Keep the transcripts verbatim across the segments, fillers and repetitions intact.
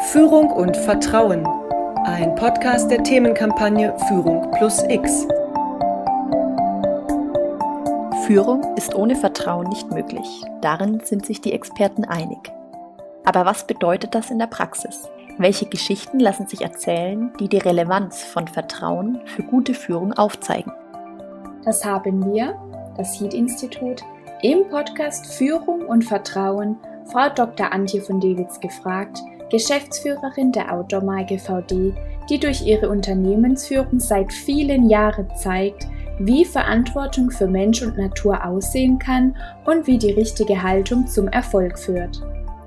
Führung und Vertrauen, ein Podcast der Themenkampagne Führung plus X. Führung ist ohne Vertrauen nicht möglich. Darin sind sich die Experten einig. Aber was bedeutet das in der Praxis? Welche Geschichten lassen sich erzählen, die die Relevanz von Vertrauen für gute Führung aufzeigen? Das haben wir, das Heat-Institut, im Podcast Führung und Vertrauen Frau Doktor Antje von Dewitz gefragt, Geschäftsführerin der Outdoor-Marke V D, die durch ihre Unternehmensführung seit vielen Jahren zeigt, wie Verantwortung für Mensch und Natur aussehen kann und wie die richtige Haltung zum Erfolg führt.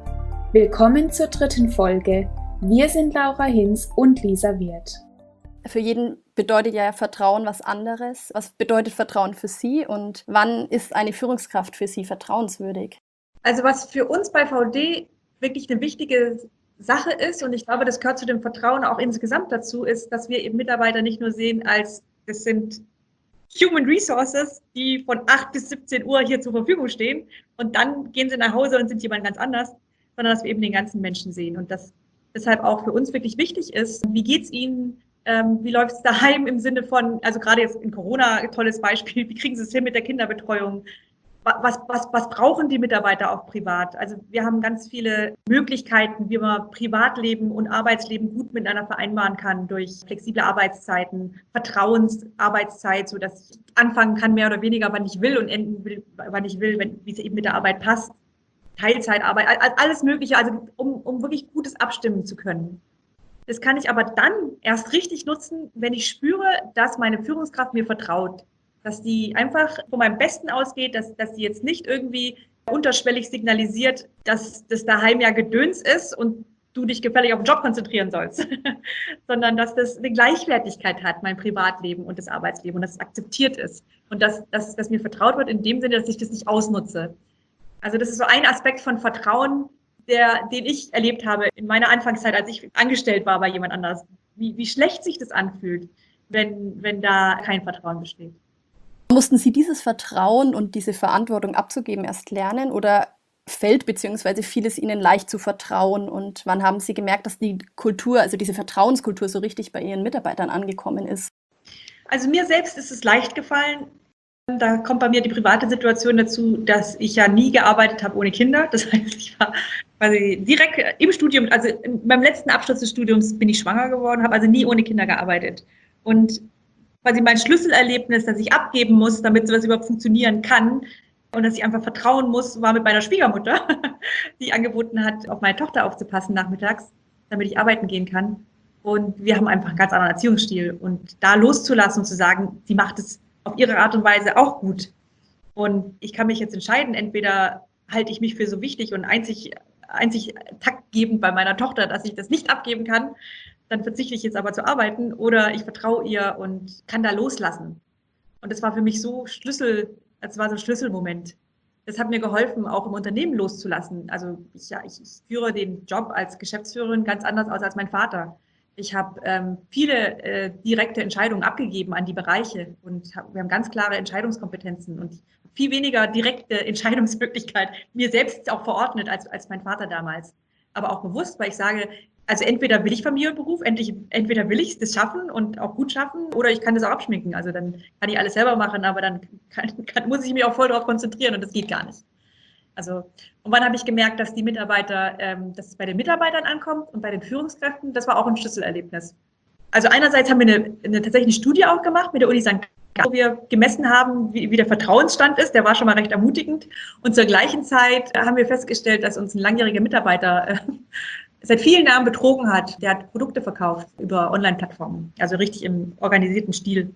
Willkommen zur dritten Folge. Wir sind Laura Hinz und Lisa Wirth. Für jeden bedeutet ja Vertrauen was anderes. Was bedeutet Vertrauen für Sie und wann ist eine Führungskraft für Sie vertrauenswürdig? Also was für uns bei V D wirklich eine wichtige Sache ist, und ich glaube, das gehört zu dem Vertrauen auch insgesamt dazu, ist, dass wir eben Mitarbeiter nicht nur sehen als, das sind Human Resources, die von acht bis siebzehn Uhr hier zur Verfügung stehen und dann gehen sie nach Hause und sind jemand ganz anders, sondern dass wir eben den ganzen Menschen sehen und das deshalb auch für uns wirklich wichtig ist, wie geht's Ihnen, ähm, wie läuft es daheim im Sinne von, also gerade jetzt in Corona, ein tolles Beispiel, wie kriegen Sie es hin mit der Kinderbetreuung? Was, was, was brauchen die Mitarbeiter auch privat? Also wir haben ganz viele Möglichkeiten, wie man Privatleben und Arbeitsleben gut miteinander vereinbaren kann durch flexible Arbeitszeiten, Vertrauensarbeitszeit, so dass ich anfangen kann mehr oder weniger, wann ich will und enden will, wann ich will, wenn, wie es eben mit der Arbeit passt. Teilzeitarbeit, alles Mögliche, also um, um wirklich Gutes abstimmen zu können. Das kann ich aber dann erst richtig nutzen, wenn ich spüre, dass meine Führungskraft mir vertraut. Dass die einfach von meinem Besten ausgeht, dass, dass die jetzt nicht irgendwie unterschwellig signalisiert, dass das daheim ja Gedöns ist und du dich gefällig auf den Job konzentrieren sollst, sondern dass das eine Gleichwertigkeit hat, mein Privatleben und das Arbeitsleben und dass es akzeptiert ist und dass, dass, dass mir vertraut wird in dem Sinne, dass ich das nicht ausnutze. Also das ist so ein Aspekt von Vertrauen, der, den ich erlebt habe in meiner Anfangszeit, als ich angestellt war bei jemand anders. Wie, wie schlecht sich das anfühlt, wenn, wenn da kein Vertrauen besteht. Mussten Sie dieses Vertrauen und diese Verantwortung abzugeben erst lernen oder fällt bzw. fiel es Ihnen leicht zu vertrauen und wann haben Sie gemerkt, dass die Kultur, also diese Vertrauenskultur so richtig bei Ihren Mitarbeitern angekommen ist? Also mir selbst ist es leicht gefallen. Da kommt bei mir die private Situation dazu, dass ich ja nie gearbeitet habe ohne Kinder. Das heißt, ich war quasi direkt im Studium, also beim letzten Abschluss des Studiums bin ich schwanger geworden, habe also nie ohne Kinder gearbeitet. Und quasi mein Schlüsselerlebnis, das ich abgeben muss, damit sowas überhaupt funktionieren kann und dass ich einfach vertrauen muss, war mit meiner Schwiegermutter, die angeboten hat, auf meine Tochter aufzupassen nachmittags, damit ich arbeiten gehen kann. Und wir haben einfach einen ganz anderen Erziehungsstil. Und da loszulassen und zu sagen, sie macht es auf ihre Art und Weise auch gut. Und ich kann mich jetzt entscheiden, entweder halte ich mich für so wichtig und einzig, einzig taktgebend bei meiner Tochter, dass ich das nicht abgeben kann, dann verzichte ich jetzt aber zu arbeiten oder ich vertraue ihr und kann da loslassen. Und das war für mich so Schlüssel, das war so ein Schlüsselmoment. Das hat mir geholfen, auch im Unternehmen loszulassen. Also ich, ja, ich, ich führe den Job als Geschäftsführerin ganz anders aus als mein Vater. Ich habe ähm, viele äh, direkte Entscheidungen abgegeben an die Bereiche und hab, wir haben ganz klare Entscheidungskompetenzen und viel weniger direkte Entscheidungsmöglichkeit mir selbst auch verordnet als, als mein Vater damals. Aber auch bewusst, weil ich sage, also entweder will ich Familie und Beruf, endlich, entweder will ich das schaffen und auch gut schaffen oder ich kann das auch abschminken. Also dann kann ich alles selber machen, aber dann kann, kann, muss ich mich auch voll darauf konzentrieren und das geht gar nicht. Also, und wann habe ich gemerkt, dass die Mitarbeiter, ähm, dass es bei den Mitarbeitern ankommt und bei den Führungskräften, das war auch ein Schlüsselerlebnis. Also einerseits haben wir eine, eine tatsächlich eine Studie auch gemacht mit der Uni Sankt Gallen, wo wir gemessen haben, wie, wie der Vertrauensstand ist. Der war schon mal recht ermutigend. Und zur gleichen Zeit haben wir festgestellt, dass uns ein langjähriger Mitarbeiter äh, seit vielen Jahren betrogen hat. Der hat Produkte verkauft über Online-Plattformen, also richtig im organisierten Stil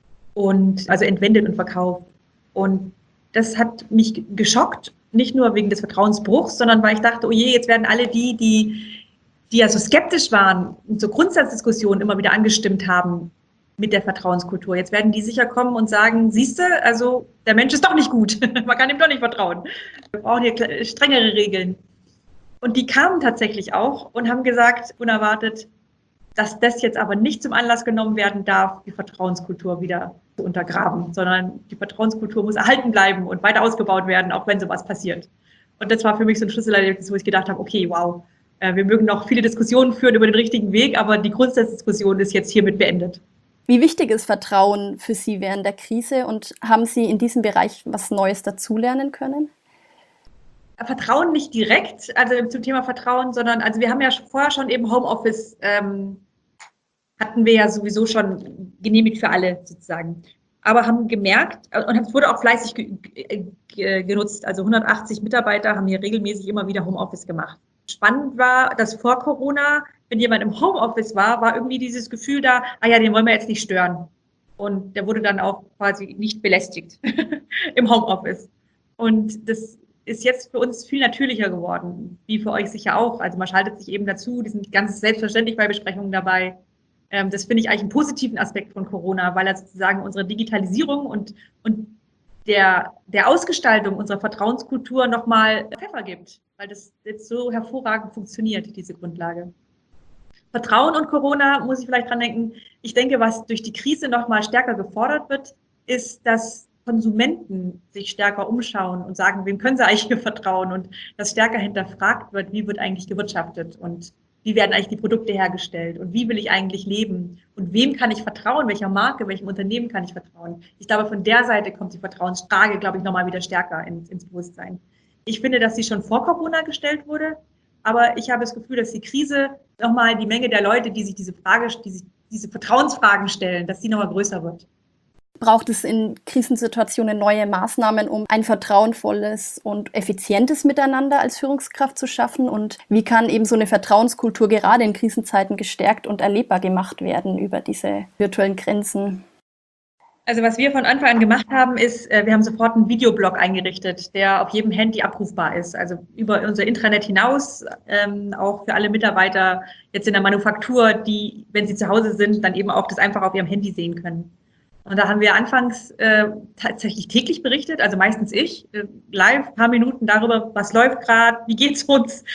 und also entwendet und verkauft. Und das hat mich geschockt, nicht nur wegen des Vertrauensbruchs, sondern weil ich dachte, oh je, jetzt werden alle die, die, die ja so skeptisch waren und zur Grundsatzdiskussion immer wieder angestimmt haben mit der Vertrauenskultur, jetzt werden die sicher kommen und sagen, siehste, also der Mensch ist doch nicht gut, man kann ihm doch nicht vertrauen. Wir brauchen hier strengere Regeln. Und die kamen tatsächlich auch und haben gesagt, unerwartet, dass das jetzt aber nicht zum Anlass genommen werden darf, die Vertrauenskultur wieder zu untergraben, sondern die Vertrauenskultur muss erhalten bleiben und weiter ausgebaut werden, auch wenn sowas passiert. Und das war für mich so ein Schlüsselerlebnis, wo ich gedacht habe, okay, wow, äh, wir mögen noch viele Diskussionen führen über den richtigen Weg, aber die Grundsatzdiskussion ist jetzt hiermit beendet. Wie wichtig ist Vertrauen für Sie während der Krise und haben Sie in diesem Bereich was Neues dazulernen können? Vertrauen nicht direkt, also zum Thema Vertrauen, sondern also wir haben ja vorher schon eben Homeoffice, ähm, hatten wir ja sowieso schon genehmigt für alle sozusagen, aber haben gemerkt, und es wurde auch fleißig ge ge genutzt, also hundertachtzig Mitarbeiter haben hier regelmäßig immer wieder Homeoffice gemacht. Spannend war, dass vor Corona, wenn jemand im Homeoffice war, war irgendwie dieses Gefühl da, ah ja, den wollen wir jetzt nicht stören. Und der wurde dann auch quasi nicht belästigt im Homeoffice. Und das ist jetzt für uns viel natürlicher geworden, wie für euch sicher auch. Also man schaltet sich eben dazu, die sind ganz selbstverständlich bei Besprechungen dabei. Ähm, das finde ich eigentlich einen positiven Aspekt von Corona, weil er sozusagen unsere Digitalisierung und, und der, der Ausgestaltung unserer Vertrauenskultur nochmal Pfeffer gibt, weil das jetzt so hervorragend funktioniert, diese Grundlage. Vertrauen und Corona, muss ich vielleicht dran denken, ich denke, was durch die Krise nochmal stärker gefordert wird, ist, dass Konsumenten sich stärker umschauen und sagen, wem können sie eigentlich hier vertrauen und dass stärker hinterfragt wird, wie wird eigentlich gewirtschaftet und wie werden eigentlich die Produkte hergestellt und wie will ich eigentlich leben und wem kann ich vertrauen, welcher Marke, welchem Unternehmen kann ich vertrauen. Ich glaube, von der Seite kommt die Vertrauensfrage, glaube ich, nochmal wieder stärker ins, ins Bewusstsein. Ich finde, dass sie schon vor Corona gestellt wurde, aber ich habe das Gefühl, dass die Krise nochmal die Menge der Leute, die sich diese Frage, die sich diese Vertrauensfragen stellen, dass die nochmal größer wird. Braucht es in Krisensituationen neue Maßnahmen, um ein vertrauensvolles und effizientes Miteinander als Führungskraft zu schaffen? Und wie kann eben so eine Vertrauenskultur gerade in Krisenzeiten gestärkt und erlebbar gemacht werden über diese virtuellen Grenzen? Also was wir von Anfang an gemacht haben, ist, wir haben sofort einen Videoblog eingerichtet, der auf jedem Handy abrufbar ist. Also über unser Intranet hinaus, ähm, auch für alle Mitarbeiter jetzt in der Manufaktur, die, wenn sie zu Hause sind, dann eben auch das einfach auf ihrem Handy sehen können. Und da haben wir anfangs äh, tatsächlich täglich berichtet, also meistens ich, äh, live, ein paar Minuten darüber, was läuft gerade, wie geht's uns,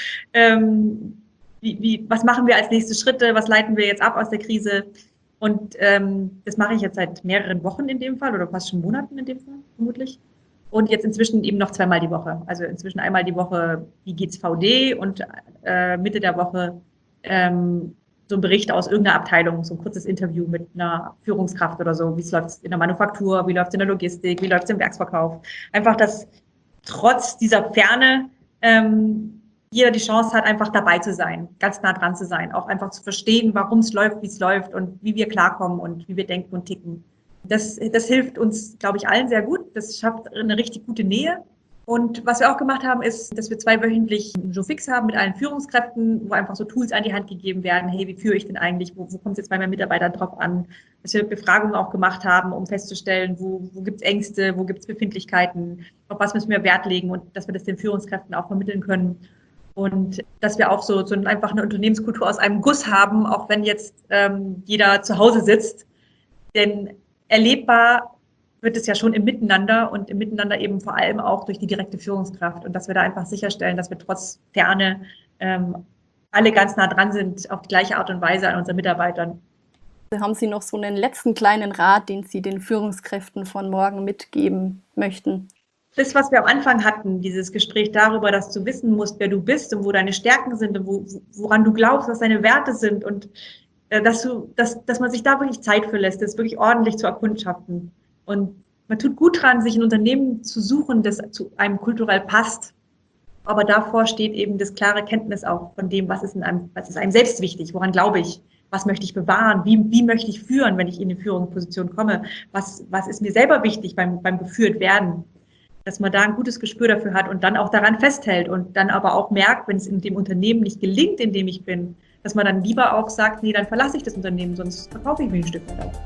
ähm, wie, wie, was machen wir als nächste Schritte, was leiten wir jetzt ab aus der Krise. Und ähm, das mache ich jetzt seit mehreren Wochen in dem Fall oder fast schon Monaten in dem Fall, vermutlich. Und jetzt inzwischen eben noch zweimal die Woche. Also inzwischen einmal die Woche, wie geht's V D und äh, Mitte der Woche ähm, so ein Bericht aus irgendeiner Abteilung, so ein kurzes Interview mit einer Führungskraft oder so, wie es läuft in der Manufaktur, wie läuft es in der Logistik, wie läuft es im Werksverkauf. Einfach, dass trotz dieser Ferne ähm, jeder die Chance hat, einfach dabei zu sein, ganz nah dran zu sein, auch einfach zu verstehen, warum es läuft, wie es läuft und wie wir klarkommen und wie wir denken und ticken. Das, das hilft uns, glaube ich, allen sehr gut. Das schafft eine richtig gute Nähe. Und was wir auch gemacht haben, ist, dass wir zweiwöchentlich einen Jour fix haben mit allen Führungskräften, wo einfach so Tools an die Hand gegeben werden. Hey, wie führe ich denn eigentlich? Wo, wo kommt es jetzt bei meinen Mitarbeitern drauf an? Dass wir Befragungen auch gemacht haben, um festzustellen, wo, wo gibt es Ängste, wo gibt es Befindlichkeiten, auf was müssen wir Wert legen und dass wir das den Führungskräften auch vermitteln können. Und dass wir auch so, so einfach eine Unternehmenskultur aus einem Guss haben, auch wenn jetzt ähm, jeder zu Hause sitzt. Denn erlebbar wird es ja schon im Miteinander und im Miteinander eben vor allem auch durch die direkte Führungskraft. Und dass wir da einfach sicherstellen, dass wir trotz Ferne ähm, alle ganz nah dran sind, auf die gleiche Art und Weise an unseren Mitarbeitern. Haben Sie noch so einen letzten kleinen Rat, den Sie den Führungskräften von morgen mitgeben möchten? Das, was wir am Anfang hatten, dieses Gespräch darüber, dass du wissen musst, wer du bist und wo deine Stärken sind und wo, woran du glaubst, was deine Werte sind und äh, dass, du, dass, dass man sich da wirklich Zeit für lässt, das wirklich ordentlich zu erkundschaften. Und man tut gut dran, sich ein Unternehmen zu suchen, das zu einem kulturell passt. Aber davor steht eben das klare Kenntnis auch von dem, was ist, in einem, was ist einem selbst wichtig, woran glaube ich, was möchte ich bewahren, wie, wie möchte ich führen, wenn ich in die Führungsposition komme, was, was ist mir selber wichtig beim, beim geführt werden. Dass man da ein gutes Gespür dafür hat und dann auch daran festhält und dann aber auch merkt, wenn es in dem Unternehmen nicht gelingt, in dem ich bin, dass man dann lieber auch sagt, nee, dann verlasse ich das Unternehmen, sonst verkaufe ich mich ein Stück weit auf.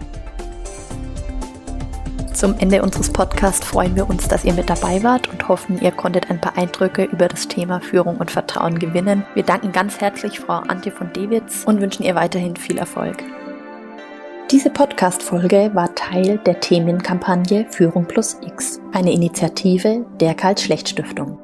Zum Ende unseres Podcasts freuen wir uns, dass ihr mit dabei wart und hoffen, ihr konntet ein paar Eindrücke über das Thema Führung und Vertrauen gewinnen. Wir danken ganz herzlich Frau Antje von Dewitz und wünschen ihr weiterhin viel Erfolg. Diese Podcast-Folge war Teil der Themenkampagne Führung plus X, eine Initiative der Karl-Schlecht-Stiftung.